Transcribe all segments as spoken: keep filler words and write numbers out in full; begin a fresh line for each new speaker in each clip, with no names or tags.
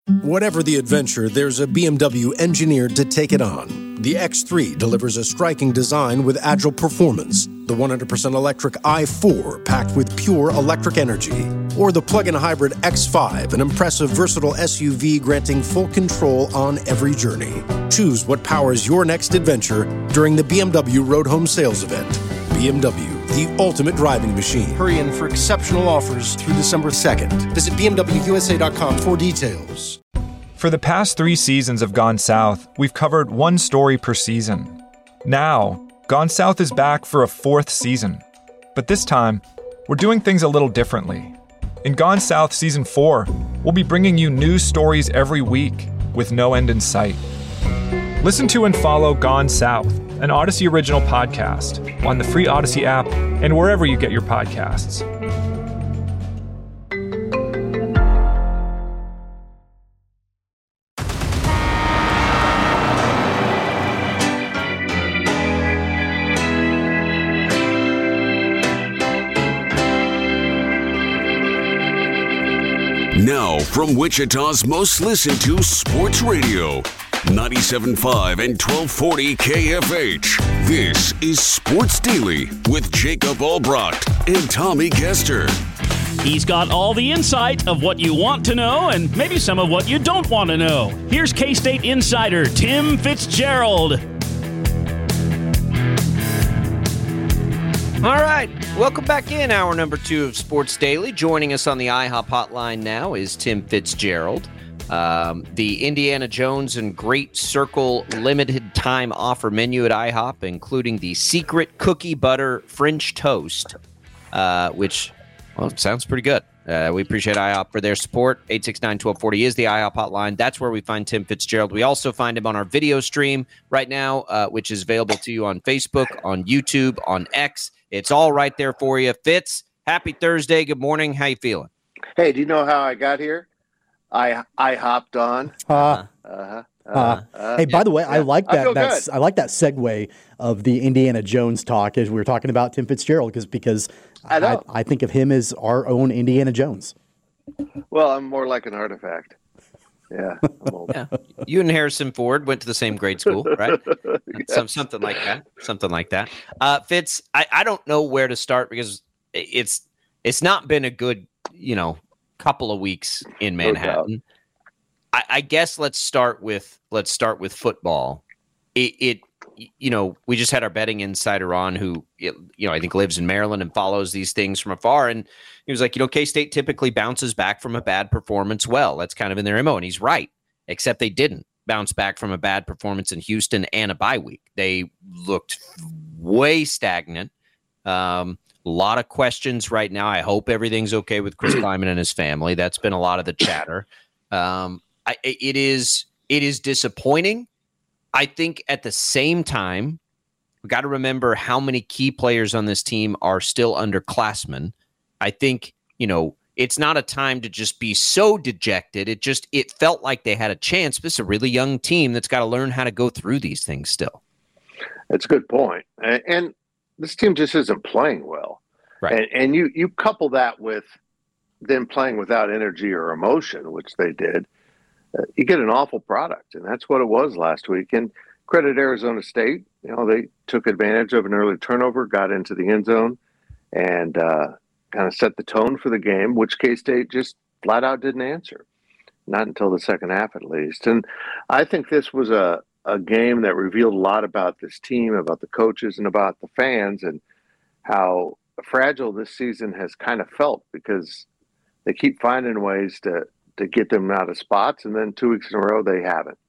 Whatever the adventure, there's a B M W engineered to take it on. The X three delivers a striking design with agile performance. The one hundred percent electric i four packed with pure electric energy. Or the plug-in hybrid X five, an impressive versatile S U V granting full control on every journey. Choose what powers your next adventure during the B M W Road Home Sales Event. B M W, the ultimate driving machine. Hurry in for exceptional offers through December second. Visit B M W U S A dot com for details.
For the past three seasons of Gone South, we've covered one story per season. Now, Gone South is back for a fourth season. But this time, we're doing things a little differently. In Gone South Season four, we'll be bringing you news stories every week with no end in sight. Listen to and follow Gone South, an Odyssey original podcast, on the free Odyssey app and wherever you get your podcasts.
Now, from Wichita's most listened to sports radio, ninety-seven point five and twelve forty K F H. This is Sports Daily with Jacob Albrecht and Tommy Kester.
He's got all the insight of what you want to know and maybe some of what you don't want to know. Here's K-State insider Tim Fitzgerald.
All right, welcome back in hour number two of Sports Daily. Joining us on the IHOP hotline now is Tim Fitzgerald. Um, the Indiana Jones and Great Circle limited time offer menu at IHOP, including the secret cookie butter French toast, uh, which, well, sounds pretty good. Uh, we appreciate IHOP for their support. eight six nine, one two four zero is the IHOP hotline. That's where we find Tim Fitzgerald. We also find him on our video stream right now, uh, which is available to you on Facebook, on YouTube, on X. It's all right there for you. Fitz, happy Thursday. Good morning. How you feeling?
Hey, do you know how I got here? I I hopped on.
Uh,
uh-huh. Uh,
uh,
uh,
hey, by the way,
yeah,
I like that.
I
That's I like that segue of the Indiana Jones talk as we were talking about Tim Fitzgerald, because because
I,
I, I think of him as our own Indiana Jones.
Well, I'm more like an artifact. Yeah, I'm old.
Yeah. You and Harrison Ford went to the same grade school, right?
Yes.
Some, something like that. Something like that. Uh, Fitz, I, I don't know where to start because it's it's not been a good, you know, couple of weeks in Manhattan. I, I guess let's start with let's start with football. It, it you know, we just had our betting insider on who, you know, I think lives in Maryland and follows these things from afar. And he was like, you know, K-State typically bounces back from a bad performance. Well, that's kind of in their M O. And he's right, except they didn't bounce back from a bad performance in Houston and a bye week. They looked way stagnant. Um, a lot of questions right now. I hope everything's okay with Chris Klieman and his family. That's been a lot of the chatter. Um, I, it is it is disappointing. I think at the same time, we got to remember how many key players on this team are still underclassmen. I think, you know, it's not a time to just be so dejected. It just, it felt like they had a chance. This is a really young team that's got to learn how to go through these things still.
That's a good point. And, and this team just isn't playing well.
Right.
And, and you, you couple that with them playing without energy or emotion, which they did. Uh, you get an awful product, and that's what it was last week. And credit Arizona State, you know, they took advantage of an early turnover, got into the end zone, and uh, kind of set the tone for the game, which K-State just flat out didn't answer, not until the second half at least. And I think this was a, a game that revealed a lot about this team, about the coaches, and about the fans, and how fragile this season has kind of felt because they keep finding ways to to get them out of spots, and then two weeks in a row they haven't.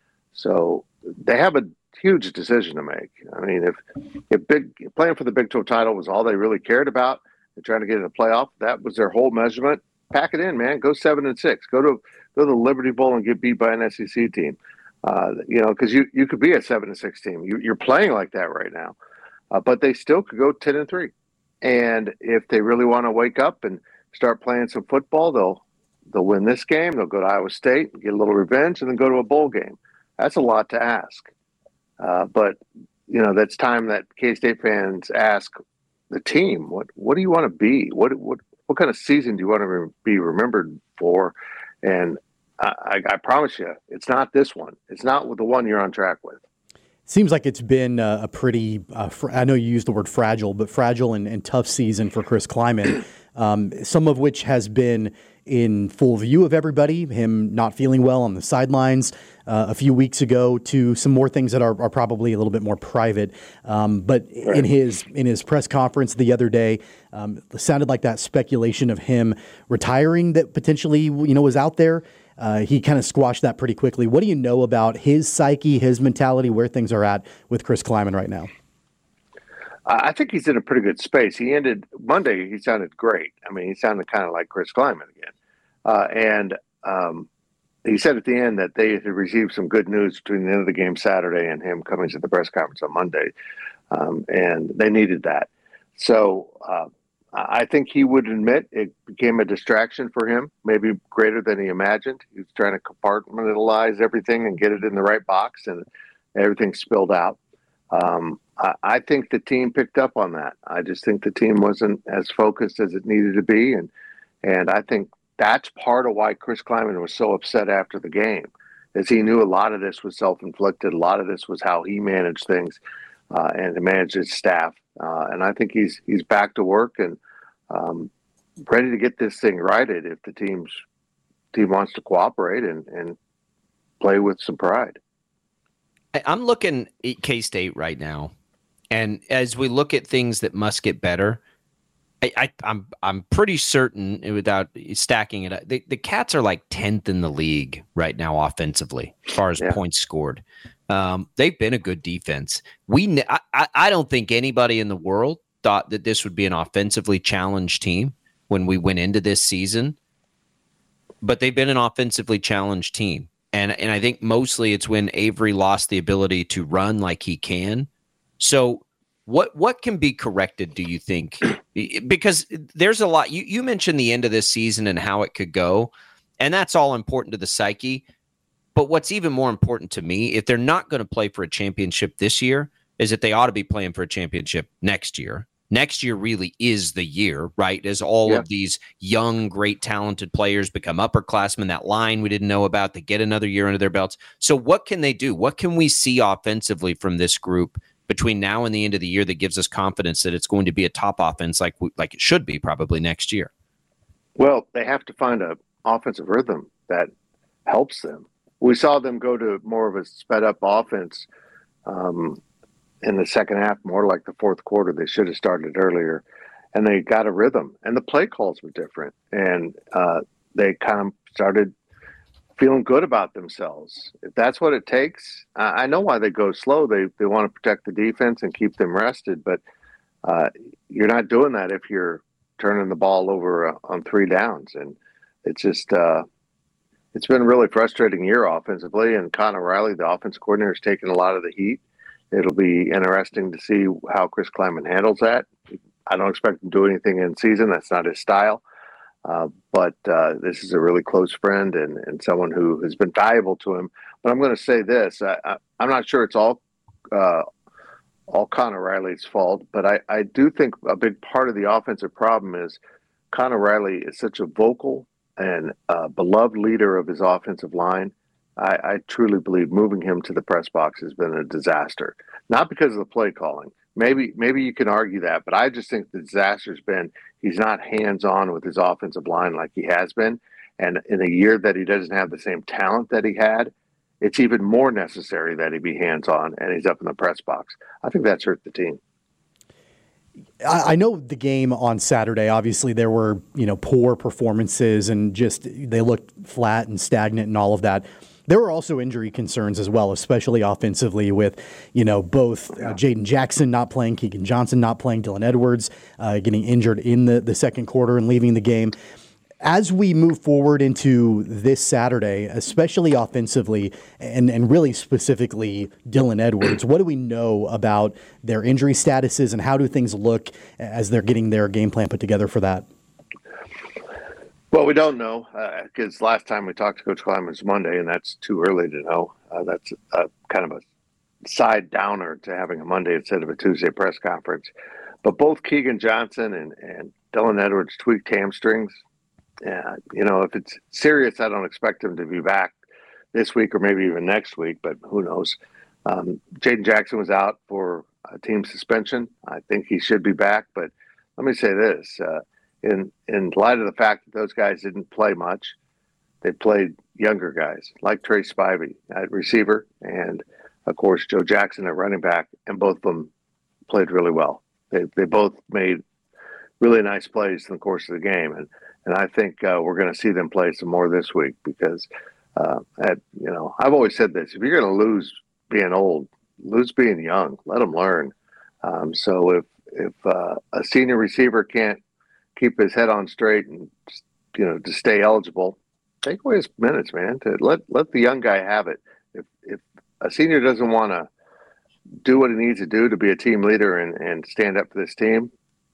So they have a huge decision to make. I mean, if if big playing for the Big twelve title was all they really cared about, and trying to get in the playoff, that was their whole measurement. Pack it in, man. Go seven and six. Go to go to the Liberty Bowl and get beat by an S E C team. Uh, you know, because you you could be a seven and six team. You, you're playing like that right now, uh, but they still could go ten and three. And if they really want to wake up and start playing some football, they'll They'll win this game. They'll go to Iowa State, get a little revenge, and then go to a bowl game. That's a lot to ask. Uh, but, you know, that's time that K-State fans ask the team, what what do you want to be? What what what kind of season do you want to re- be remembered for? And I, I, I promise you, it's not this one. It's not with the one you're on track with.
Seems like it's been a, a pretty, uh, fr- I know you used the word fragile, but fragile and, and tough season for Chris Kleiman, um, some of which has been in full view of everybody, him not feeling well on the sidelines uh, a few weeks ago, to some more things that are, are probably a little bit more private. Um, but right. in his in his press conference the other day, um, it sounded like that speculation of him retiring that potentially you know was out there. Uh, he kind of squashed that pretty quickly. What do you know about his psyche, his mentality, where things are at with Chris Kleiman right now?
I think he's in a pretty good space. He ended Monday. He sounded great. I mean, he sounded kind of like Chris Kleiman again. Uh, and um, he said at the end that they had received some good news between the end of the game Saturday and him coming to the press conference on Monday. Um, and they needed that. So uh, I think he would admit it became a distraction for him, maybe greater than he imagined. He was trying to compartmentalize everything and get it in the right box, and everything spilled out. Um, I, I think the team picked up on that. I just think the team wasn't as focused as it needed to be. And, and I think that's part of why Chris Kleiman was so upset after the game, is he knew a lot of this was self-inflicted. A lot of this was how he managed things uh, and to manage his staff. Uh, and I think he's he's back to work and um, ready to get this thing righted if the team's team wants to cooperate and, and play with some pride.
I'm looking at K-State right now, and as we look at things that must get better, I, I, I'm I'm pretty certain, without stacking it up, the, the Cats are like tenth in the league right now offensively as far as yeah. points scored. Um, they've been a good defense. We I, I don't think anybody in the world thought that this would be an offensively challenged team when we went into this season, but they've been an offensively challenged team. And and I think mostly it's when Avery lost the ability to run like he can. So what what can be corrected, do you think? Because there's a lot. You, you mentioned the end of this season and how it could go, and that's all important to the psyche. But what's even more important to me, if they're not going to play for a championship this year, is that they ought to be playing for a championship next year. Next year really is the year, right? As all yeah. of these young, great, talented players become upperclassmen, that line we didn't know about, they get another year under their belts. So what can they do? What can we see offensively from this group between now and the end of the year that gives us confidence that it's going to be a top offense like like it should be probably next year?
Well, they have to find an offensive rhythm that helps them. We saw them go to more of a sped-up offense um in the second half, more like the fourth quarter. They should have started earlier, and they got a rhythm, and the play calls were different, and uh, they kind of started feeling good about themselves. If that's what it takes, I, I know why they go slow. They they want to protect the defense and keep them rested, but uh, you're not doing that if you're turning the ball over uh, on three downs, and it's just uh, it's been a really frustrating year offensively, and Connor Riley, the offensive coordinator, has taken a lot of the heat. It'll be interesting to see how Chris Kleiman handles that. I don't expect him to do anything in season. That's not his style. Uh, but uh, this is a really close friend and, and someone who has been valuable to him. But I'm going to say this. I, I, I'm not sure it's all uh, all Connor Riley's fault, but I, I do think a big part of the offensive problem is Connor Riley is such a vocal and uh, beloved leader of his offensive line. I, I truly believe moving him to the press box has been a disaster. Not because of the play calling. Maybe maybe you can argue that, but I just think the disaster's been he's not hands-on with his offensive line like he has been. And in a year that he doesn't have the same talent that he had, it's even more necessary that he be hands-on and he's up in the press box. I think that's hurt the team.
I know the game on Saturday, obviously there were, you know, poor performances and just they looked flat and stagnant and all of that. There were also injury concerns as well, especially offensively with, you know, both uh, Jaden Jackson not playing, Keegan Johnson not playing, Dylan Edwards uh, getting injured in the, the second quarter and leaving the game. As we move forward into this Saturday, especially offensively and, and really specifically Dylan Edwards, what do we know about their injury statuses and how do things look as they're getting their game plan put together for that?
Well, we don't know because uh, last time we talked to Coach Kleiman was Monday, and that's too early to know. Uh, that's uh, kind of a side downer to having a Monday instead of a Tuesday press conference. But both Keegan Johnson and, and Dylan Edwards tweaked hamstrings yeah, you know, if it's serious, I don't expect him to be back this week or maybe even next week, but who knows? Um, Jaden Jackson was out for a team suspension. I think he should be back, but let me say this. Uh, in, in light of the fact that those guys didn't play much, they played younger guys like Trey Spivey at receiver and, of course, Joe Jackson at running back, and both of them played really well. They they both made really nice plays in the course of the game, and and I think uh, we're going to see them play some more this week because, uh, at you know, I've always said this: if you're going to lose being old, lose being young. Let them learn. Um, so if if uh, a senior receiver can't keep his head on straight and you know to stay eligible, take away his minutes, man. To let let the young guy have it. If if a senior doesn't want to do what he needs to do to be a team leader and, and stand up for this team,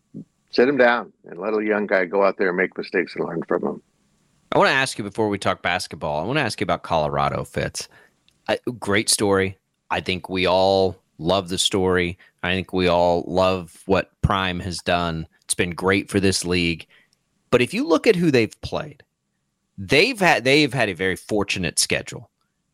sit him down and let a young guy go out there and make mistakes and learn from them.
I want to ask you before we talk basketball, I want to ask you about Colorado, Fitz. I, great story. I think we all love the story. I think we all love what Prime has done. It's been great for this league. But if you look at who they've played, they've had they've had a very fortunate schedule.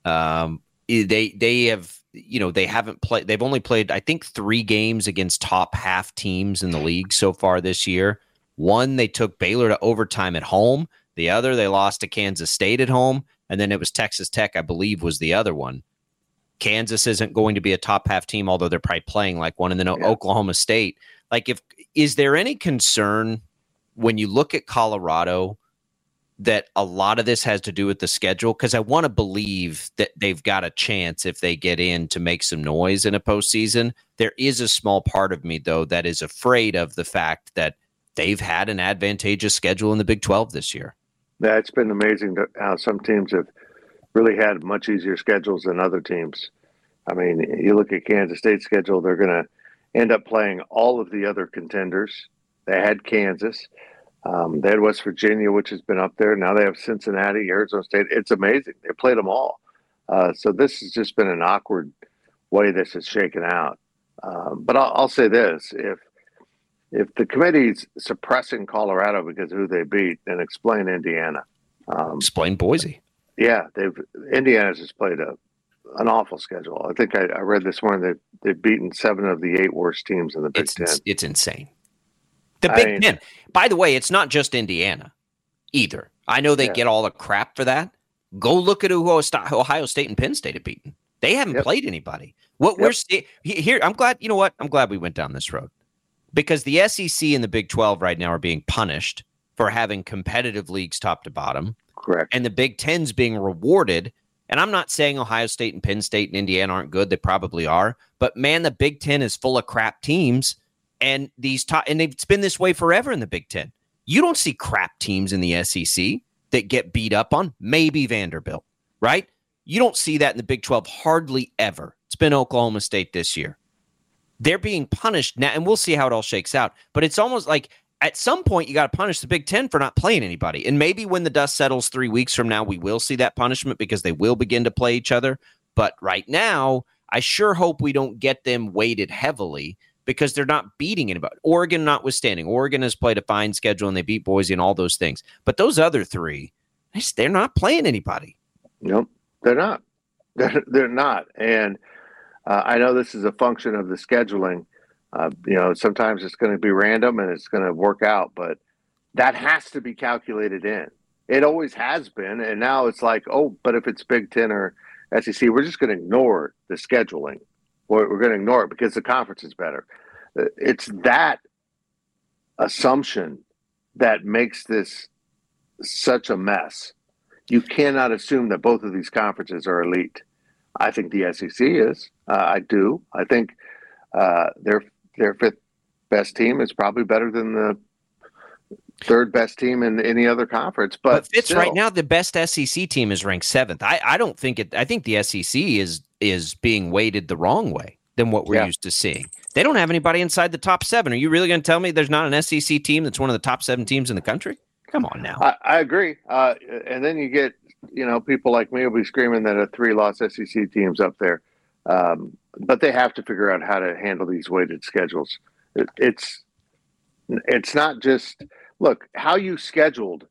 Um, they they have you know they haven't played. They've only played I think three games against top half teams in the league so far this year. One, they took Baylor to overtime at home. The other, they lost to Kansas State at home, and then it was Texas Tech, I believe, was the other one. Kansas isn't going to be a top half team, although they're probably playing like one. And then yeah. Oklahoma State. Like, if is there any concern when you look at Colorado that a lot of this has to do with the schedule? Because I want to believe that they've got a chance if they get in to make some noise in a postseason. There is a small part of me, though, that is afraid of the fact that they've had an advantageous schedule in the Big twelve this year.
Yeah, it's been amazing to, how some teams have really had much easier schedules than other teams. I mean, you look at Kansas State's schedule, they're going to end up playing all of the other contenders. They had Kansas. Um, they had West Virginia, which has been up there. Now they have Cincinnati, Arizona State. It's amazing. They played them all. Uh, so this has just been an awkward way this is shaken out. Um, but I'll, I'll say this. If if the committee's suppressing Colorado because of who they beat, then explain Indiana. Um,
explain Boise.
Yeah, they've Indiana's just played a an awful schedule. I think I, I read this morning that they've beaten seven of the eight worst teams in the Big
it's,
Ten.
It's insane. The Big I mean, Ten. By the way, it's not just Indiana either. I know they yeah. get all the crap for that. Go look at who Ohio State and Penn State have beaten. They haven't yep. played anybody. What yep. we're st- here, I'm glad. You know what? I'm glad we went down this road because the S E C and the Big twelve right now are being punished for having competitive leagues top to bottom.
Correct.
And the Big Ten's being rewarded. And I'm not saying Ohio State and Penn State and Indiana aren't good. They probably are. But man, the Big Ten is full of crap teams. And these top, and it's been this way forever in the Big Ten. You don't see crap teams in the S E C that get beat up on. Maybe Vanderbilt, right? You don't see that in the Big twelve hardly ever. It's been Oklahoma State this year. They're being punished now, and we'll see how it all shakes out. But it's almost like at some point you got to punish the Big Ten for not playing anybody. And maybe when the dust settles three weeks from now, we will see that punishment because they will begin to play each other. But right now, I sure hope we don't get them weighted heavily because they're not beating anybody. Oregon notwithstanding. Oregon has played a fine schedule and they beat Boise and all those things. But those other three, they're not playing anybody.
Nope, they're not. They're, they're not. And uh, I know this is a function of the scheduling. Uh, you know, sometimes it's going to be random and it's going to work out, but that has to be calculated in. It always has been. And now it's like, oh, but if it's Big Ten or S E C, we're just going to ignore the scheduling. We're, we're going to ignore it because the conference is better. It's that assumption that makes this such a mess. You cannot assume that both of these conferences are elite. I think the S E C is. Uh, I do. I think uh, their their fifth best team is probably better than the third best team in any other conference. But,
but Fitz,
still,
right now, the best S E C team is ranked seventh. I, I don't think it. I think the S E C is is being weighted the wrong way than what we're yeah. used to seeing. They don't have anybody inside the top seven. Are you really going to tell me there's not an S E C team that's one of the top seven teams in the country? Come on now.
I, I agree. Uh, and then you get, you know, people like me will be screaming that a three-loss S E C team's up there. Um, but they have to figure out how to handle these weighted schedules. It, it's it's not just – look, how you scheduled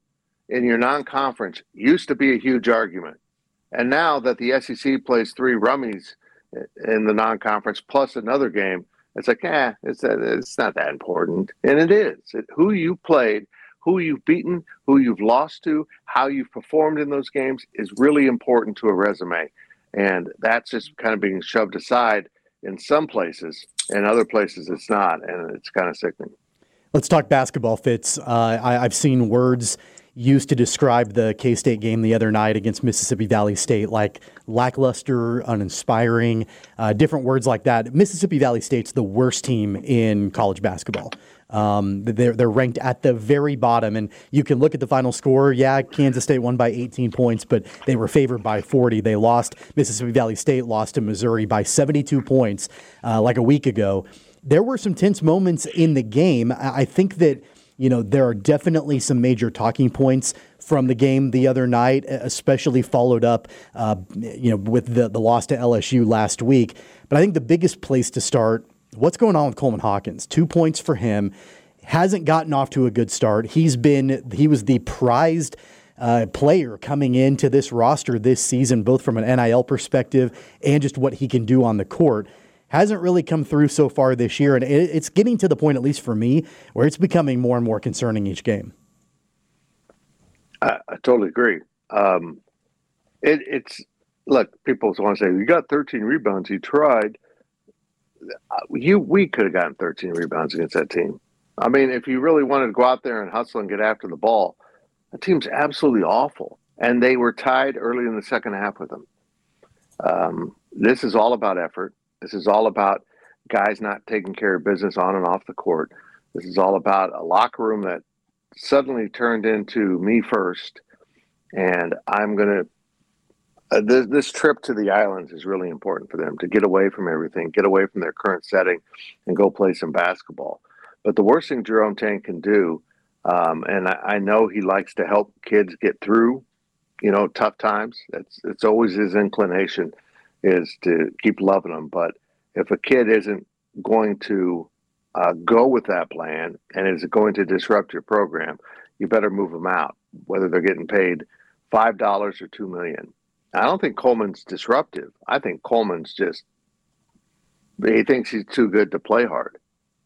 in your non-conference used to be a huge argument. And now that the S E C plays three rummies in the non-conference plus another game, it's like, eh, it's, it's not that important. And it is. It, who you played, who you've beaten, who you've lost to, how you've performed in those games is really important to a resume. And that's just kind of being shoved aside in some places. In other places, it's not. And it's kind of sickening.
Let's talk basketball, Fitz. Uh, I, I've seen words used to describe the K-State game the other night against Mississippi Valley State, like lackluster, uninspiring, uh, different words like that. Mississippi Valley State's the worst team in college basketball. Um, they're, they're ranked at the very bottom, and you can look at the final score. Yeah, Kansas State won by eighteen points, but they were favored by forty. They lost. Mississippi Valley State lost to Missouri by seventy-two points uh, like a week ago. There were some tense moments in the game. I think that, you know, there are definitely some major talking points from the game the other night, especially followed up, uh, you know, with the, the loss to L S U last week. But I think the biggest place to start, what's going on with Coleman Hawkins? Two points for him. Hasn't gotten off to a good start. He's been, he was the prized uh, player coming into this roster this season, both from an N I L perspective and just what he can do on the court. Hasn't really come through so far this year, and it's getting to the point, at least for me, where it's becoming more and more concerning each game.
I, I totally agree. Um, it, it's look, people want to say, you got thirteen rebounds, you tried. You we could have gotten thirteen rebounds against that team. I mean, if you really wanted to go out there and hustle and get after the ball, the team's absolutely awful, and they were tied early in the second half with them. Um, this is all about effort. This is all about guys not taking care of business on and off the court. This is all about a locker room that suddenly turned into me first. And I'm going to uh, – this, this trip to the islands is really important for them to get away from everything, get away from their current setting, and go play some basketball. But the worst thing Jerome Tang can do, um, and I, I know he likes to help kids get through, you know, tough times. It's, it's always his inclination – is to keep loving them. But if a kid isn't going to uh, go with that plan and is going to disrupt your program, you better move them out, whether they're getting paid five dollars or two million dollars. I don't think Coleman's disruptive. I think Coleman's just, he thinks he's too good to play hard.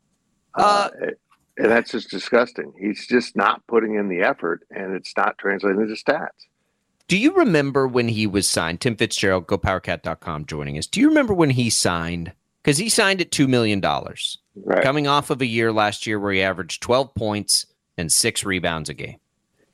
Uh, uh, and that's just disgusting. He's just not putting in the effort, and it's not translating to stats.
Do you remember when he was signed? Tim Fitzgerald, go power cat dot com, joining us. Do you remember when he signed? Because he signed at two million dollars, right, coming off of a year last year where he averaged twelve points and six rebounds a game.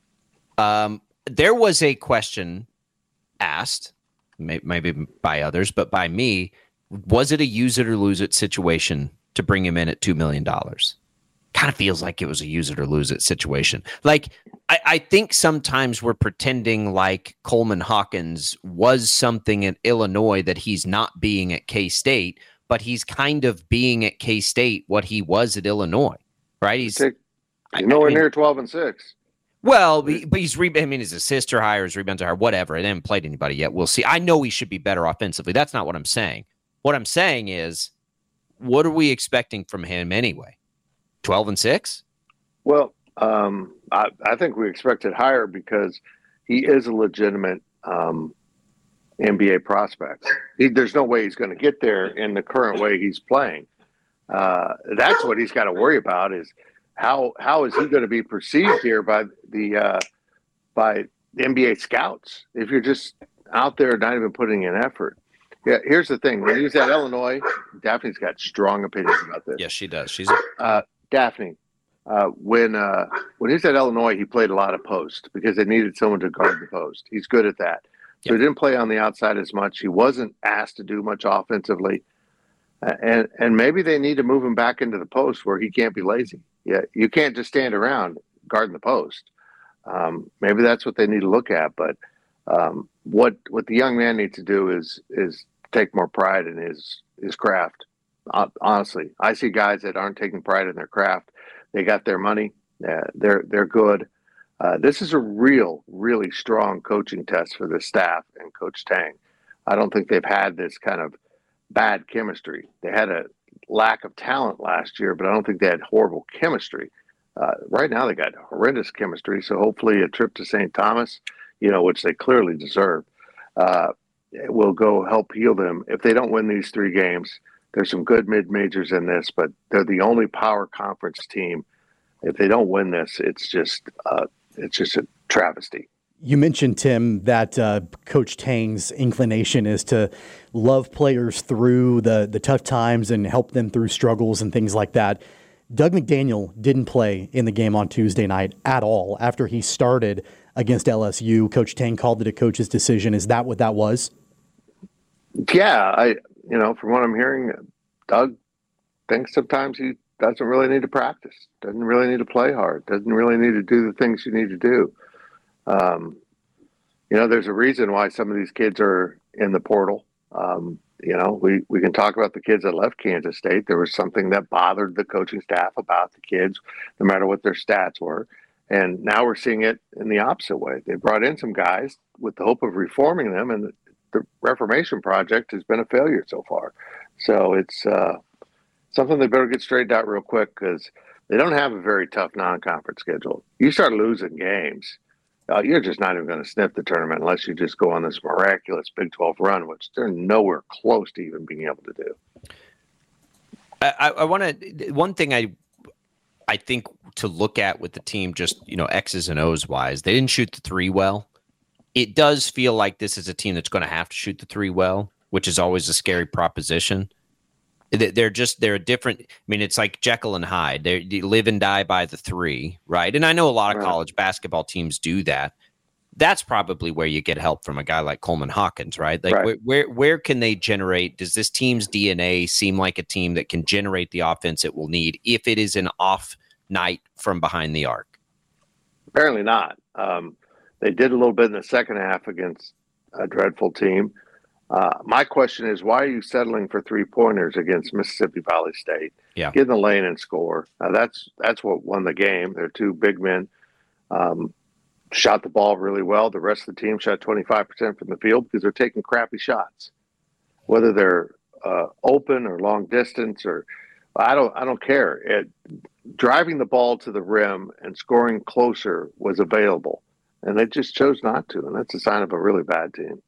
Um, there was a question asked, maybe by others, but by me, was it a use it or lose it situation to bring him in at two million dollars? Kind of feels like it was a use it or lose it situation. Like, I, I think sometimes we're pretending like Coleman Hawkins was something at Illinois that he's not being at K-State, but he's kind of being at K-State what he was at Illinois, right? He's
You're nowhere I mean, near twelve and six.
Well, but he's re- I mean, his assists are higher, his rebounds are higher, whatever. I haven't played anybody yet. We'll see. I know he should be better offensively. That's not what I'm saying. What I'm saying is, what are we expecting from him anyway? twelve and six?
Well, um, I, I think we expected higher because he is a legitimate um, N B A prospect. He, there's no way he's going to get there in the current way he's playing. Uh, that's what he's got to worry about is how how is he going to be perceived here by the uh, by the N B A scouts if you're just out there not even putting in effort. Yeah, here's the thing. When he was at Illinois, Daphne's got strong opinions about this.
Yes, she does. She's a-
uh, Daphne, uh, when uh, when he was at Illinois, he played a lot of post because they needed someone to guard the post. He's good at that. So yep. He didn't play on the outside as much. He wasn't asked to do much offensively. Uh, and and maybe they need to move him back into the post where he can't be lazy. Yeah, you can't just stand around guarding the post. Um, maybe that's what they need to look at. But um, what what the young man needs to do is is take more pride in his his craft. Honestly, I see guys that aren't taking pride in their craft. They got their money. Uh, they're they're good. Uh, this is a real, really strong coaching test for the staff and Coach Tang. I don't think they've had this kind of bad chemistry. They had a lack of talent last year, but I don't think they had horrible chemistry. Uh, right now, they got horrendous chemistry. So hopefully, a trip to Saint Thomas, you know, which they clearly deserve, uh, will go help heal them. If they don't win these three games, there's some good mid majors in this, but they're the only power conference team. If they don't win this, it's just uh, it's just a travesty.
You mentioned, Tim, that uh, Coach Tang's inclination is to love players through the, the tough times and help them through struggles and things like that. Doug McDaniel didn't play in the game on Tuesday night at all after he started against L S U. Coach Tang called it a coach's decision. Is that what that was?
Yeah, I you know, from what I'm hearing, Doug thinks sometimes he doesn't really need to practice, doesn't really need to play hard, doesn't really need to do the things you need to do. Um, you know, there's a reason why some of these kids are in the portal. Um, you know, we, we can talk about the kids that left Kansas State. There was something that bothered the coaching staff about the kids, no matter what their stats were. And now we're seeing it in the opposite way. They brought in some guys with the hope of reforming them, and the, the Reformation Project has been a failure so far. So it's uh, something they better get straightened out real quick, because they don't have a very tough non-conference schedule. You start losing games, Uh, you're just not even going to sniff the tournament unless you just go on this miraculous Big twelve run, which they're nowhere close to even being able to do.
I, I want to, one thing I, I think to look at with the team, just, you know, X's and O's wise, they didn't shoot the three well. It does feel like this is a team that's going to have to shoot the three well, which is always a scary proposition. They're just, they're a different, I mean, it's like Jekyll and Hyde. They live and die by the three, right? And I know a lot of
right.
college basketball teams do that. That's probably where you get help from a guy like Coleman Hawkins, right? Like, right. Where, where where can they generate? Does this team's D N A seem like a team that can generate the offense it will need if it is an off night from behind the arc?
Apparently not. Um, they did a little bit in the second half against a dreadful team. Uh, my question is, why are you settling for three-pointers against Mississippi Valley State?
Yeah.
Get in the lane and score. Now, that's that's what won the game. They're two big men. Um, shot the ball really well. The rest of the team shot twenty-five percent from the field because they're taking crappy shots. Whether they're uh, open or long distance, or I don't I don't care. It, driving the ball to the rim and scoring closer was available, and they just chose not to, and that's a sign of a really bad team.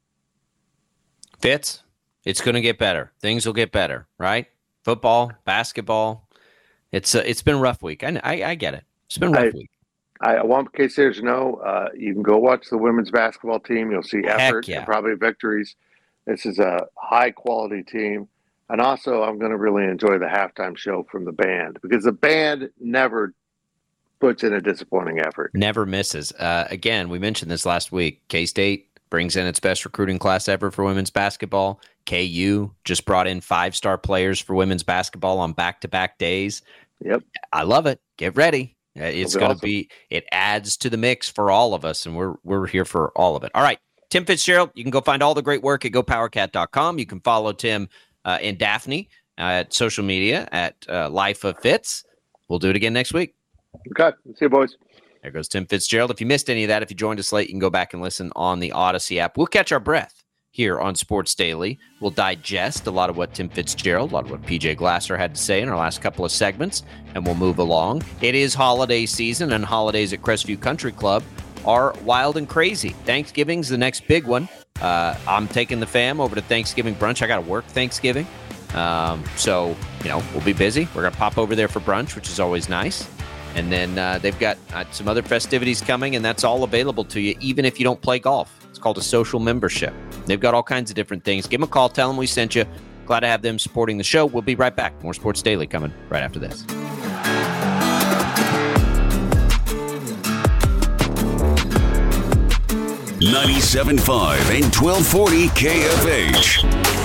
Fitz, it's going to get better. Things will get better, right? Football, basketball. It's uh, it's been a rough week. I, I I get it. It's been a rough
I,
week.
I want K-Sters to know, uh, you can go watch the women's basketball team. You'll see effort
yeah.
and probably victories. This is a high-quality team. And also, I'm going to really enjoy the halftime show from the band, because the band never puts in a disappointing effort.
Never misses. Uh, again, we mentioned this last week. K-State brings in its best recruiting class ever for women's basketball. K U just brought in five-star players for women's basketball on back-to-back days.
Yep.
I love it. Get ready. It's going to
awesome.
be, it adds to the mix for all of us, and we're we're here for all of it. All right, Tim Fitzgerald, you can go find all the great work at go power cat dot com. You can follow Tim uh, and Daphne uh, at social media at uh, Life of Fitz. We'll do it again next week.
Okay. See you, boys.
There goes Tim Fitzgerald. If you missed any of that, if you joined us late, you can go back and listen on the Odyssey app. We'll catch our breath here on Sports Daily. We'll digest a lot of what Tim Fitzgerald, a lot of what P J Glasser had to say in our last couple of segments, and we'll move along. It is holiday season, and holidays at Crestview Country Club are wild and crazy. Thanksgiving's the next big one. Uh, I'm taking the fam over to Thanksgiving brunch. I got to work Thanksgiving. Um, so, you know, we'll be busy. We're going to pop over there for brunch, which is always nice. And then uh, they've got uh, some other festivities coming, and that's all available to you, even if you don't play golf. It's called a social membership. They've got all kinds of different things. Give them a call. Tell them we sent you. Glad to have them supporting the show. We'll be right back. More Sports Daily coming right after this.
ninety-seven point five and twelve forty K F H.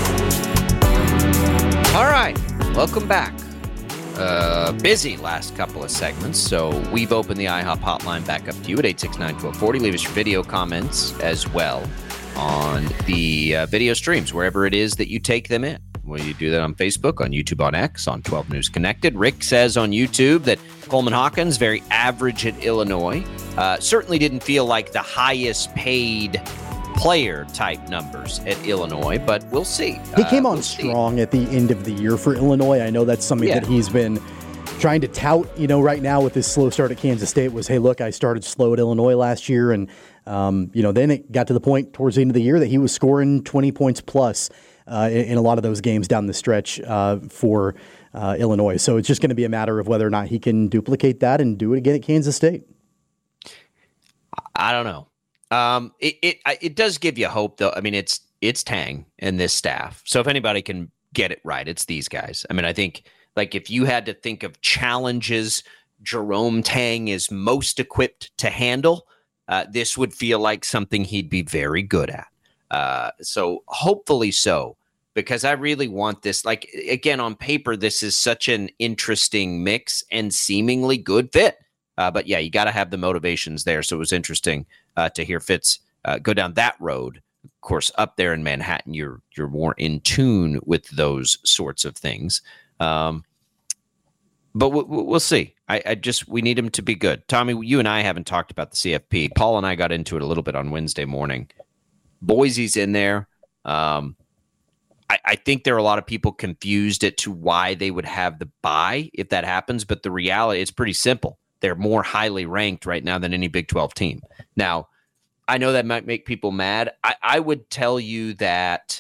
All right. Welcome back. Uh, busy last couple of segments, so we've opened the IHOP hotline back up to you at eight six nine, one two four zero. Leave us your video comments as well on the uh, video streams, wherever it is that you take them in. Well, you do that on Facebook, on YouTube, on X, on twelve News Connected. Rick says on YouTube that Coleman Hawkins, very average at Illinois. Uh, certainly didn't feel like the highest paid player type numbers at Illinois, but we'll see.
He came
uh,
on
we'll
strong
see.
at the end of the year for Illinois. I know that's something
Yeah.
that he's been trying to tout, you know, right now with this slow start at Kansas State was, hey, look, I started slow at Illinois last year. And, um, you know, then it got to the point towards the end of the year that he was scoring twenty points plus uh, in, in a lot of those games down the stretch uh, for uh, Illinois. So it's just going to be a matter of whether or not he can duplicate that and do it again at Kansas State.
I don't know. Um, it, it, it does give you hope, though. I mean, it's, it's Tang and this staff. So if anybody can get it right, it's these guys. I mean, I think, like, if you had to think of challenges Jerome Tang is most equipped to handle, uh, this would feel like something he'd be very good at. Uh, so hopefully so, because I really want this. Like, again, on paper, this is such an interesting mix and seemingly good fit. Uh, but yeah, you got to have the motivations there. So it was interesting uh, to hear Fitz uh, go down that road. Of course, up there in Manhattan, you're you're more in tune with those sorts of things. Um, but we'll, we'll see. I, I just we need him to be good. Tommy, you and I haven't talked about the C F P. Paul and I got into it a little bit on Wednesday morning. Boise's in there. Um, I, I think there are a lot of people confused as to why they would have the bye if that happens. But the reality, it's pretty simple. They're more highly ranked right now than any Big twelve team. Now, I know that might make people mad. I, I would tell you that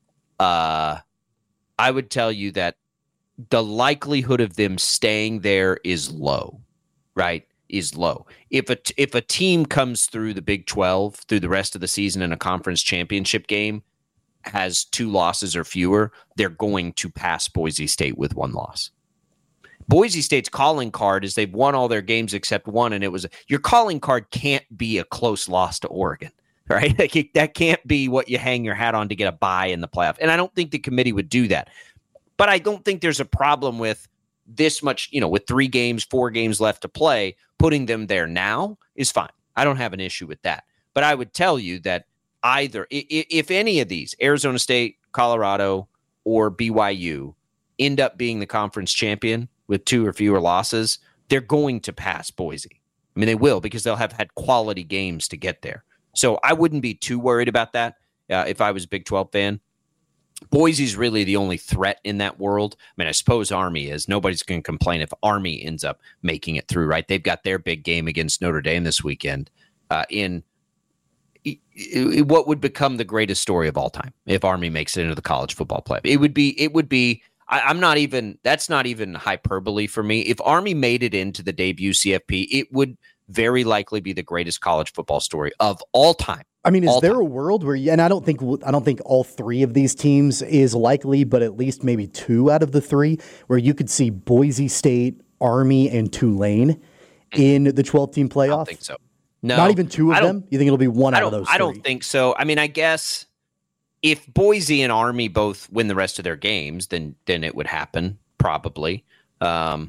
uh, I would tell you that the likelihood of them staying there is low, right? Is low. If a if a team comes through the Big twelve through the rest of the season in a conference championship game, has two losses or fewer, they're going to pass Boise State with one loss. Boise State's calling card is they've won all their games except one, and it was your calling card can't be a close loss to Oregon, right? Like, that can't be what you hang your hat on to get a bye in the playoff. And I don't think the committee would do that. But I don't think there's a problem with this much, you know, with three games, four games left to play, putting them there now is fine. I don't have an issue with that. But I would tell you that either, if any of these, Arizona State, Colorado, or B Y U, end up being the conference champion with two or fewer losses, they're going to pass Boise. I mean, they will, because they'll have had quality games to get there. So I wouldn't be too worried about that uh, if I was a Big twelve fan. Boise's really the only threat in that world. I mean, I suppose Army is. Nobody's going to complain if Army ends up making it through, right? They've got their big game against Notre Dame this weekend uh, in what would become the greatest story of all time if Army makes it into the college football playoff. It would be, it would be, I, I'm not even, that's not even hyperbole for me. If Army made it into the debut C F P, it would very likely be the greatest college football story of all time.
I mean, is
all
there
time.
a world where, and I don't think, I don't think all three of these teams is likely, but at least maybe two out of the three where you could see Boise State, Army, and Tulane in the twelve-team playoff?
I don't think so. No,
not even two of them. You think it'll be one
I
out
don't,
of those three?
I don't think so. I mean, I guess if Boise and Army both win the rest of their games, then then it would happen probably. Um,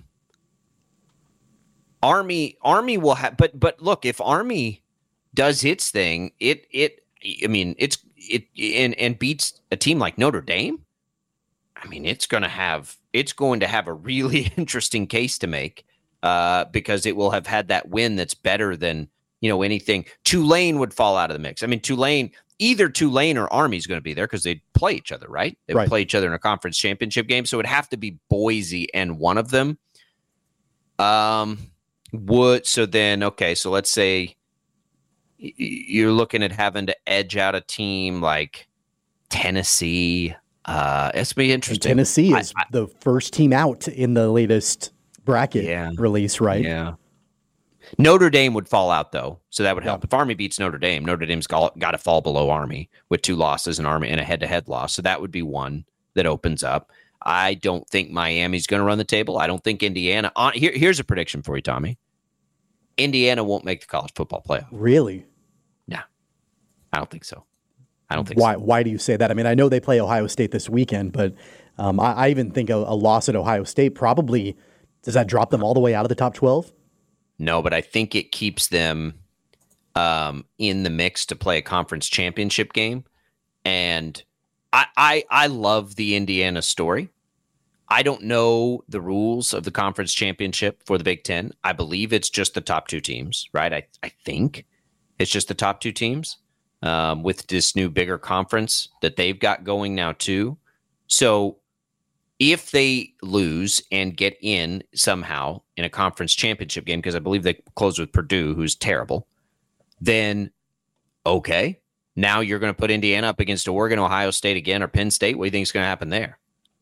Army Army will have, but but look, if Army does its thing, it it I mean it's it and and beats a team like Notre Dame. I mean, it's going to have it's going to have a really interesting case to make uh, because it will have had that win that's better than, you know, anything. Tulane would fall out of the mix. I mean, Tulane, either Tulane or Army is going to be there because they play each other, right? They would
right.
play each other in a conference championship game. So it would have to be Boise and one of them. Um, would so then okay. So let's say y- you're looking at having to edge out a team like Tennessee. Uh, it's be interesting.
And Tennessee is
I, I,
the first team out in the latest bracket
yeah,
release, right?
Yeah. Notre Dame would fall out, though, so that would help.
Yeah.
If Army beats Notre Dame, Notre Dame's got, got to fall below Army with two losses and Army and a head-to-head loss. So that would be one that opens up. I don't think Miami's going to run the table. I don't think Indiana. On, here, here's a prediction for you, Tommy. Indiana won't make the college football playoff.
Really?
No, I don't think so. I don't think
why,
so.
Why do you say that? I mean, I know they play Ohio State this weekend, but um, I, I even think a, a loss at Ohio State probably, does that drop them all the way out of the top twelve?
No, but I think it keeps them um, in the mix to play a conference championship game. And I, I I love the Indiana story. I don't know the rules of the conference championship for the Big Ten. I believe it's just the top two teams, right? I, I think it's just the top two teams um, with this new bigger conference that they've got going now too. So if they lose and get in somehow in a conference championship game, because I believe they close with Purdue, who's terrible, then okay, now you're going to put Indiana up against Oregon, Ohio State again, or Penn State. What do you think is going to happen there?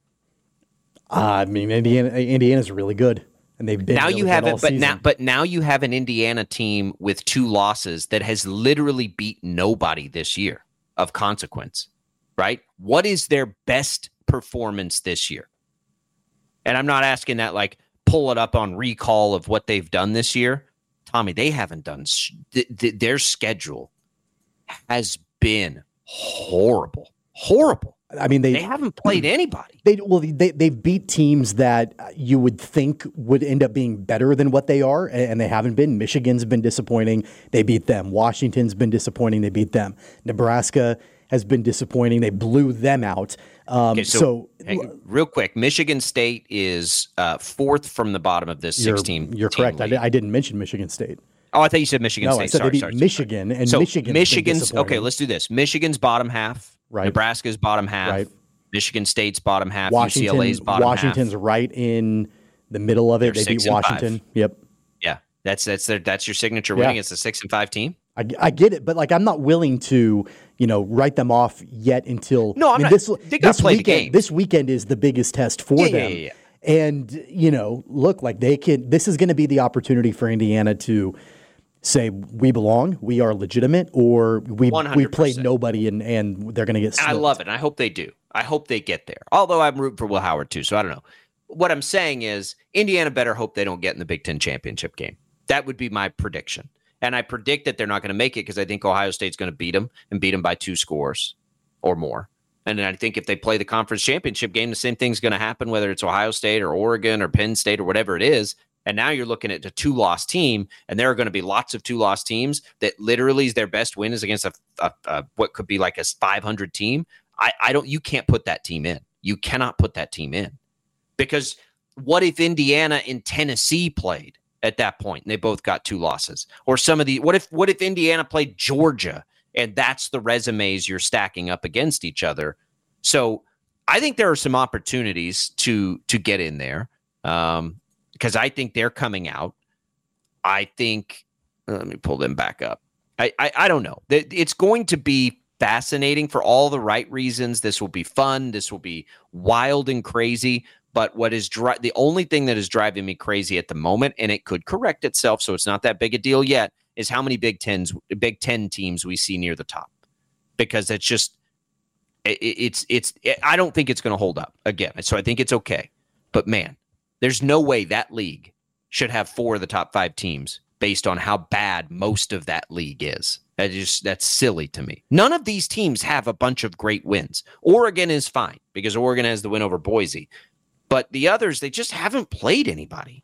Uh, I mean, Indiana, Indiana's really good, and they've been
now
really
you have
good
it,
all
but
season.
now, but now you have an Indiana team with two losses that has literally beat nobody this year of consequence, right? What is their best performance this year? And I'm not asking that like pull it up on recall of what they've done this year. Tommy, they haven't done th- th- their schedule has been horrible, horrible.
I mean, they
they haven't played anybody.
They well, they they've beat teams that you would think would end up being better than what they are, and they haven't been. Michigan's been disappointing. They beat them. Washington's been disappointing. They beat them. Nebraska has been disappointing. They blew them out. Um,
okay, so,
so
hey, real quick, Michigan State is uh, fourth from the bottom of this
you're,
sixteen.
You're correct. I, I didn't mention Michigan State.
Oh, I thought you said Michigan
no,
State.
I said
sorry,
they beat
sorry,
Michigan,
sorry.
and
so
Michigan's
Michigan's okay. Let's do this. Michigan's bottom half.
Right.
Nebraska's bottom half.
Right.
Michigan State's bottom half.
Washington,
U C L A's bottom
Washington's
half.
right in the middle of it.
They're
they beat
six and
Washington.
five.
Yep.
Yeah, that's that's their that's your signature
Yeah.
winning. It's a six and five team.
I, I get it, but like I'm not willing to, you know, write them off yet until
No, I'm
I mean,
not.
This,
They gotta
this
play the
weekend,
game.
This weekend is the biggest test for
Yeah,
them.
yeah, yeah,
And you know, look, like they can. This is going to be the opportunity for Indiana to say we belong, we are legitimate, or we
one
we
hundred percent.
played nobody and and they're going to get.
And I
smoked.
love it. And I hope they do. I hope they get there. Although I'm rooting for Will Howard too, so I don't know. What I'm saying is Indiana better hope they don't get in the Big Ten championship game. That would be my prediction. And I predict that they're not going to make it because I think Ohio State's going to beat them and beat them by two scores or more. And then I think if they play the conference championship game, the same thing's going to happen, whether it's Ohio State or Oregon or Penn State or whatever it is. And now you're looking at a two-loss team, and there are going to be lots of two-loss teams that literally is their best win is against a, a, a what could be like a five hundred team. I, I don't. You can't put that team in. You cannot put that team in because what if Indiana and Tennessee played at that point and they both got two losses? Or some of the what if what if Indiana played Georgia and that's the resumes you're stacking up against each other? So I think there are some opportunities to to get in there. Um, Because I think they're coming out. I think, let me pull them back up. I, I, I don't know. It's going to be fascinating for all the right reasons. This will be fun. This will be wild and crazy. But what is dri- the only thing that is driving me crazy at the moment, and it could correct itself, so it's not that big a deal yet, is how many Big Tens, Big Ten teams we see near the top. Because it's just, it, it's, it's, it, I don't think it's going to hold up again. So I think it's okay. But man, there's no way that league should have four of the top five teams based on how bad most of that league is. That is that's silly to me. None of these teams have a bunch of great wins. Oregon is fine because Oregon has the win over Boise. But the others, they just haven't played anybody.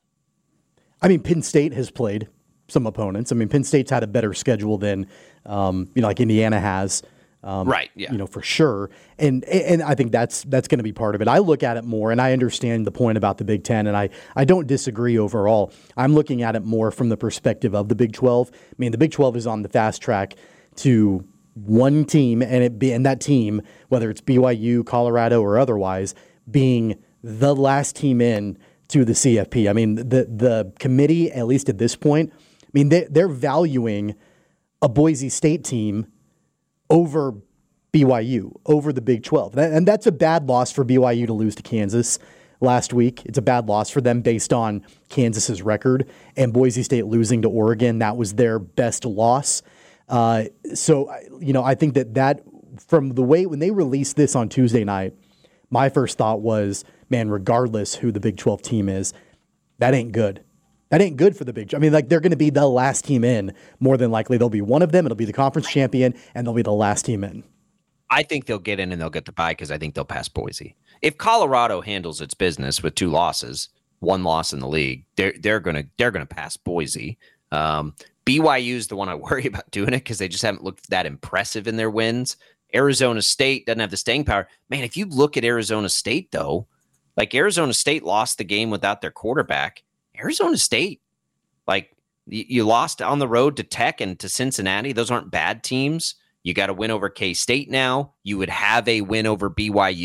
I mean, Penn State has played some opponents. I mean, Penn State's had a better schedule than, um, you know, like Indiana has. Um,
right. Yeah.
You know, for sure. And and I think that's that's going to be part of it. I look at it more, and I understand the point about the Big Ten, and I, I don't disagree overall. I'm looking at it more from the perspective of the Big twelve. I mean, the Big twelve is on the fast track to one team, and it be, and that team, whether it's B Y U, Colorado, or otherwise, being the last team in to the C F P. I mean, the the committee, at least at this point, I mean, they, they're valuing a Boise State team over B Y U, over the Big twelve. And that's a bad loss for B Y U to lose to Kansas last week. It's a bad loss for them based on Kansas's record. And Boise State losing to Oregon, that was their best loss. Uh, so, you know, I think that that, from the way, when they released this on Tuesday night, my first thought was, man, regardless who the Big twelve team is, that ain't good. That ain't good for the Big. I mean, like, they're going to be the last team in. More than likely, they'll be one of them. It'll be the conference champion, and they'll be the last team in.
I think they'll get in and they'll get the bye because I think they'll pass Boise. If Colorado handles its business with two losses, one loss in the league, they're they're gonna they're gonna pass Boise. Um, B Y U is the one I worry about doing it because they just haven't looked that impressive in their wins. Arizona State doesn't have the staying power. Man, if you look at Arizona State though, like Arizona State lost the game without their quarterback. Arizona State, like you lost on the road to Tech and to Cincinnati. Those aren't bad teams. You got a win over K-State now. You would have a win over B Y U.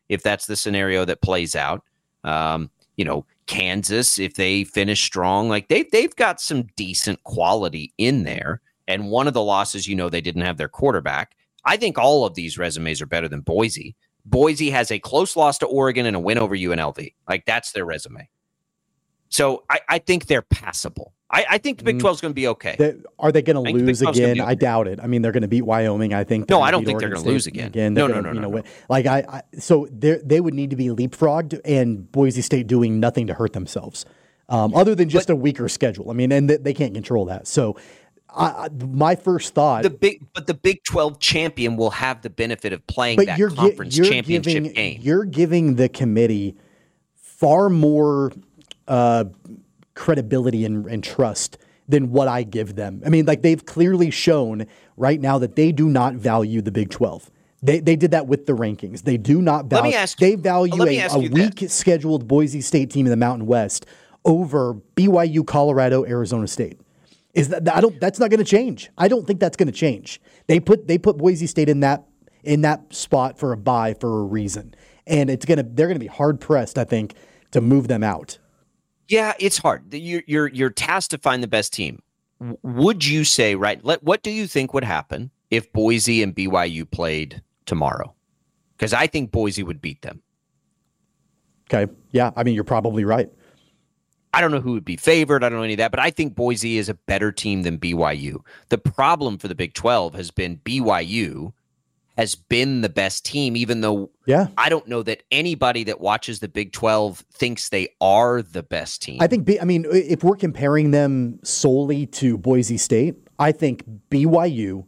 if that's the scenario that plays out. Um, you know, Kansas, if they finish strong, like they've, they've got some decent quality in there. And one of the losses, you know, they didn't have their quarterback. I think all of these resumes are better than Boise. Boise has a close loss to Oregon and a win over U N L V. Like, that's their resume. So I, I think they're passable. I, I think the Big twelve is going to be okay.
They, are they going to lose again?
Okay.
I doubt it. I mean, they're going to beat Wyoming. I think.
No, I don't think they're going to lose again.
again.
No,
gonna,
no, no,
you know,
no, no.
Like I, I so they would need to be leapfrogged, and Boise State doing nothing to hurt themselves, um, other than just
but,
a weaker schedule. I mean, and they, they can't control that. So, I, my first thought,
the big, but the Big twelve champion will have the benefit of playing
but
that
you're,
conference
you're
championship
giving,
game.
You're giving the committee far more uh, credibility and, and trust than what I give them. I mean, like, they've clearly shown right now that they do not value the Big twelve. They they did that with the rankings. They do not value.
Let me ask
they
you,
value
let me
a,
ask
a
you
weak
this.
scheduled Boise State team in the Mountain West over B Y U, Colorado, Arizona State. Is that I don't? That's not going to change. I don't think that's going to change. They put they put Boise State in that in that spot for a bye for a reason, and it's gonna they're gonna be hard pressed, I think, to move them out.
Yeah, it's hard. You're you're you're tasked to find the best team. Would you say, right? Let, what do you think would happen if Boise and B Y U played tomorrow? Because I think Boise would beat them.
Okay. Yeah. I mean, you're probably right.
I don't know who would be favored. I don't know any of that, but I think Boise is a better team than B Y U. The problem for the Big twelve has been B Y U has been the best team, even though
yeah.
I don't know that anybody that watches the Big twelve thinks they are the best team.
I think, B, I mean, if we're comparing them solely to Boise State, I think B Y U,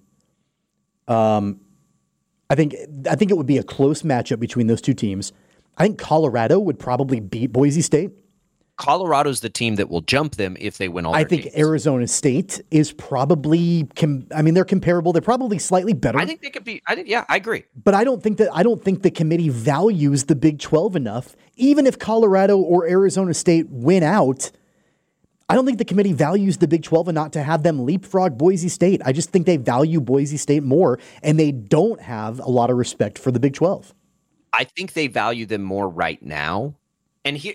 um, I think, I think it would be a close matchup between those two teams. I think Colorado would probably beat Boise State.
Colorado's the team that will jump them if they win all
I
their
think
games.
Arizona State is probably, com- I mean, they're comparable. They're probably slightly better.
I think they could be, I think, yeah, I agree.
But I don't think that, I don't think the committee values the Big twelve enough. Even if Colorado or Arizona State win out, I don't think the committee values the Big twelve enough to have them leapfrog Boise State. I just think they value Boise State more, and they don't have a lot of respect for the Big twelve.
I think they value them more right now. And here,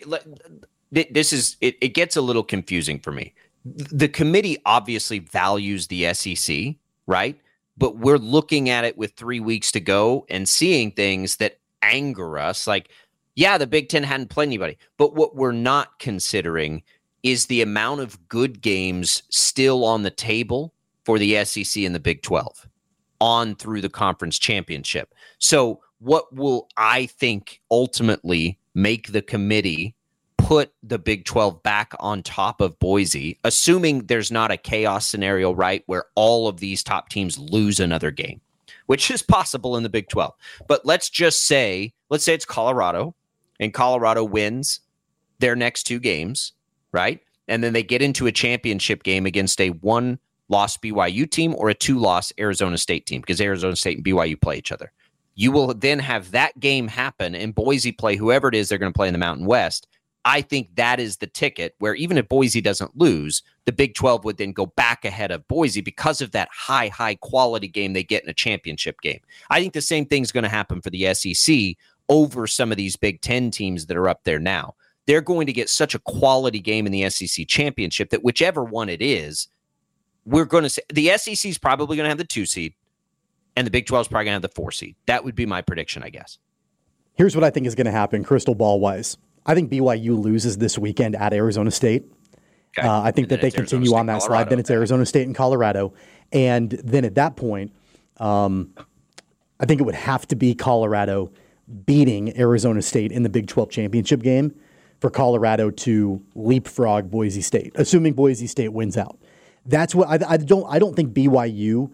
this is, it, it gets a little confusing for me. The committee obviously values the S E C, right? But we're looking at it with three weeks to go and seeing things that anger us. Like, yeah, the Big Ten hadn't played anybody. But what we're not considering is the amount of good games still on the table for the S E C and the Big twelve on through the conference championship. So what will, I think, ultimately make the committee put the Big twelve back on top of Boise, assuming there's not a chaos scenario, right, where all of these top teams lose another game, which is possible in the Big twelve. But let's just say, let's say it's Colorado, and Colorado wins their next two games, right? And then they get into a championship game against a one-loss B Y U team or a two-loss Arizona State team, because Arizona State and B Y U play each other. You will then have that game happen, and Boise play whoever it is they're going to play in the Mountain West. I think that is the ticket where even if Boise doesn't lose, the Big twelve would then go back ahead of Boise because of that high, high quality game they get in a championship game. I think the same thing's going to happen for the S E C over some of these Big Ten teams that are up there now. They're going to get such a quality game in the S E C championship that whichever one it is, we're going to say the S E C is probably going to have the two seed and the Big twelve is probably going to have the four seed. That would be my prediction, I guess.
Here's what I think is going to happen, crystal ball wise. I think B Y U loses this weekend at Arizona State.
Okay.
Uh, I think
And
that
then
they
it's
continue
Arizona
on that
State,
slide. Then it's
Colorado.
Arizona State and Colorado. And then at that point, um, I think it would have to be Colorado beating Arizona State in the Big twelve championship game for Colorado to leapfrog Boise State, assuming Boise State wins out. That's what I, I don't. I don't think B Y U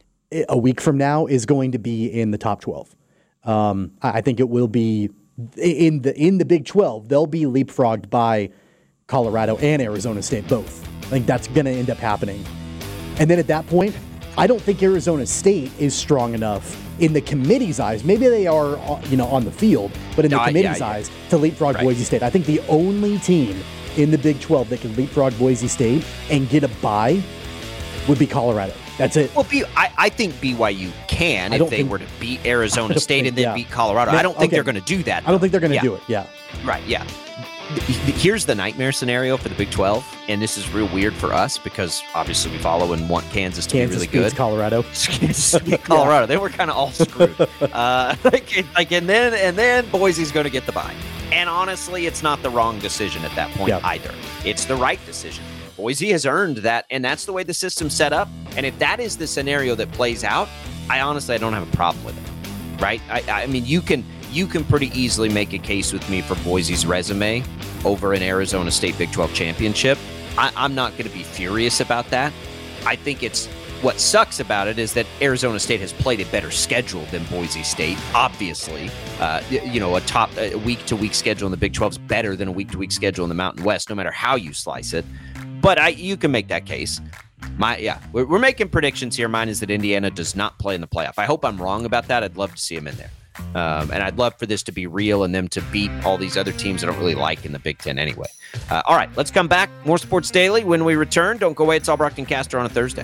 a week from now is going to be in the top twelve. Um, I, I think it will be in the in the Big twelve. They'll be leapfrogged by Colorado and Arizona State both. I think that's going to end up happening. And then at that point, I don't think Arizona State is strong enough in the committee's eyes. Maybe they are, you know, on the field, but in the
Uh,
committee's
yeah, yeah.
eyes, to leapfrog
Right.
Boise State. I think the only team in the Big twelve that can leapfrog Boise State and get a bye would be Colorado. That's it.
Well, B, I, I think B Y U can if they
think,
were to beat Arizona State
think,
and then
yeah.
beat Colorado.
No,
I don't think
okay.
they're going to do that.
I don't think they're going to
yeah.
do it. Yeah.
Right. Yeah. Here's the nightmare scenario for the Big twelve, and this is real weird for us because obviously we follow and want Kansas to
Kansas
be really
beats
good.
Colorado.
Kansas beat Colorado. Yeah. They were kind of all screwed. uh, like, like, and then and then Boise's going to get the bye. And honestly, it's not the wrong decision at that point yeah. either. It's the right decision. Boise has earned that, and that's the way the system's set up. And if that is the scenario that plays out, I honestly I don't have a problem with it. Right? I, I mean, you can. You can pretty easily make a case with me for Boise's resume over an Arizona State Big twelve championship. I, I'm not going to be furious about that. I think it's what sucks about it is that Arizona State has played a better schedule than Boise State. Obviously, uh, you know, a top a week-to-week schedule in the Big twelve is better than a week-to-week schedule in the Mountain West, no matter how you slice it. But I, you can make that case. My yeah, we're, we're making predictions here. Mine is that Indiana does not play in the playoff. I hope I'm wrong about that. I'd love to see him in there. Um, and I'd love for this to be real and them to beat all these other teams I don't really like in the Big Ten anyway. Uh, all right, let's come back. More Sports Daily when we return. Don't go away. It's All Brockton Caster on a Thursday.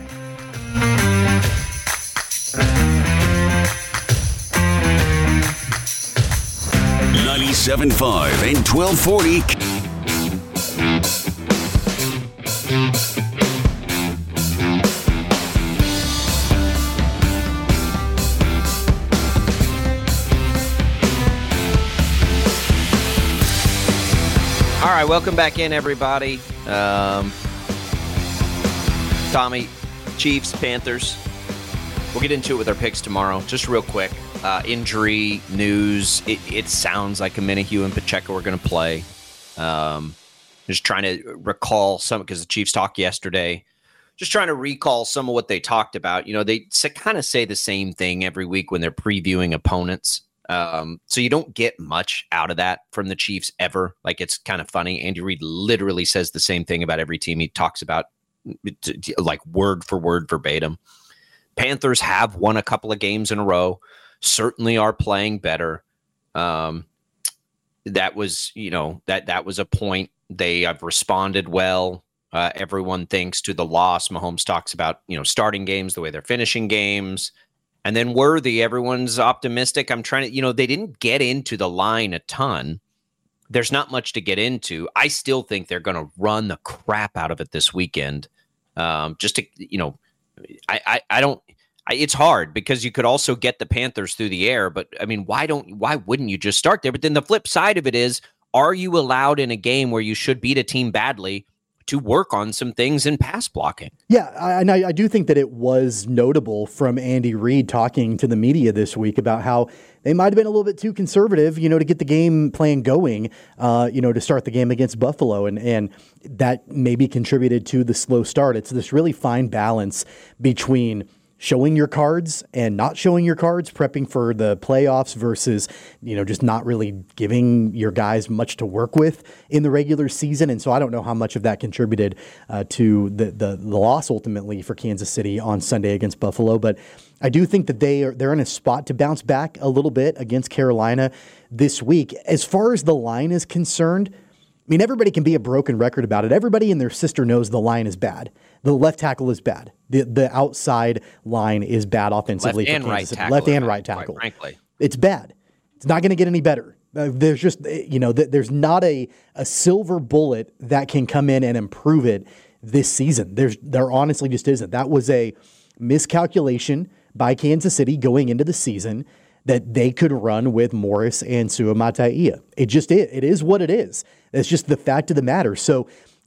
ninety-seven point five and twelve forty.
All right, welcome back in, everybody. Um, Tommy, Chiefs, Panthers. We'll get into it with our picks tomorrow. Just real quick, uh, injury news. It, it sounds like Minihue and Pacheco are going to play. Um, just trying to recall some, because the Chiefs talked yesterday. Just trying to recall some of what they talked about. You know, they kind of say the same thing every week when they're previewing opponents. Um, so you don't get much out of that from the Chiefs ever. Like, it's kind of funny. Andy Reid literally says the same thing about every team he talks about, like word for word verbatim. Panthers have won a couple of games in a row, certainly are playing better. Um, that was, you know, that, that was a point. They have responded well. Uh, everyone thinks to the loss. Mahomes talks about, you know, starting games, the way they're finishing games. And then Worthy, everyone's optimistic. I'm trying to, you know, they didn't get into the line a ton. There's not much to get into. I still think they're going to run the crap out of it this weekend. Um, just to, you know, I, I, I don't, I, it's hard because you could also get the Panthers through the air. But I mean, why don't, why wouldn't you just start there? But then the flip side of it is, are you allowed in a game where you should beat a team badly to work on some things in pass blocking?
Yeah, I, and I, I do think that it was notable from Andy Reid talking to the media this week about how they might have been a little bit too conservative, you know, to get the game plan going, uh, you know, to start the game against Buffalo. And, and that maybe contributed to the slow start. It's this really fine balance between showing your cards and not showing your cards, prepping for the playoffs versus, you know, just not really giving your guys much to work with in the regular season. And so I don't know how much of that contributed uh, to the, the the loss ultimately for Kansas City on Sunday against Buffalo. But I do think that they are they're in a spot to bounce back a little bit against Carolina this week. As far as the line is concerned, I mean, everybody can be a broken record about it. Everybody and their sister knows the line is bad. The left tackle is bad. The the outside line is bad offensively.
Left and right tackle.
Left and right tackle.
Quite frankly,
it's bad. It's not going to get any better. Uh, there's just, you know, th- there's not a, a silver bullet that can come in and improve it this season. There's there honestly just isn't. That was a miscalculation by Kansas City going into the season that they could run with Morris and Suamataia. It just is. It is what it is. It's just the fact of the matter. So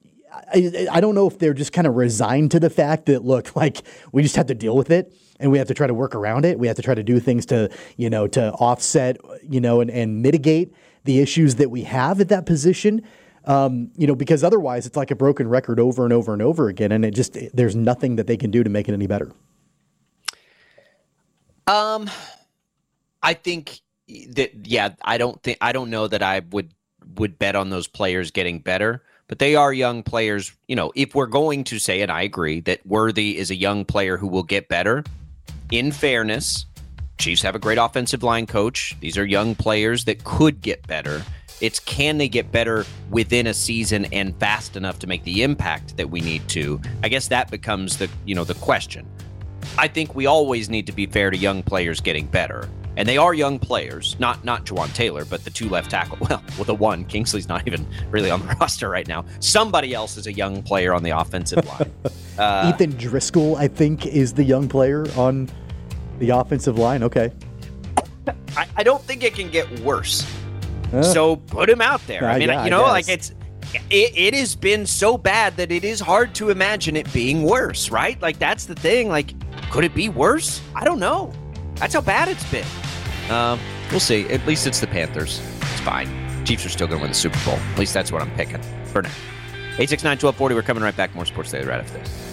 I, I don't know if they're just kind of resigned to the fact that, look, like, we just have to deal with it and we have to try to work around it. We have to try to do things to, you know, to offset, you know, and, and mitigate the issues that we have at that position. Um, you know, because otherwise it's like a broken record over and over and over again. And it just, there's nothing that they can do to make it any better.
Um, I think that, yeah, I don't think, I don't know that I would, would bet on those players getting better, but they are young players. You know, if we're going to say, and I agree that Worthy is a young player who will get better, in fairness, Chiefs have a great offensive line coach. These are young players that could get better. It's, can they get better within a season and fast enough to make the impact that we need to? I guess that becomes the, you know, the question. I think we always need to be fair to young players getting better. And they are young players, not not Jawan Taylor, but the two left tackle. Well, well, the one, Kingsley's not even really on the roster right now. Somebody else is a young player on the offensive line. Uh,
Ethan Driscoll, I think, is the young player on the offensive line. Okay.
I, I don't think it can get worse.
Uh,
so put him out there.
uh,
I mean,
yeah,
you know,
I
like it's it, it has been so bad that it is hard to imagine it being worse, right? Like that's the thing. Like, could it be worse? I don't know. That's how bad it's been. Um, we'll see. At least it's the Panthers. It's fine. Chiefs are still going to win the Super Bowl. At least that's what I'm picking for now. eight six nine, one two four zero. We're coming right back. More Sports Daily right after this.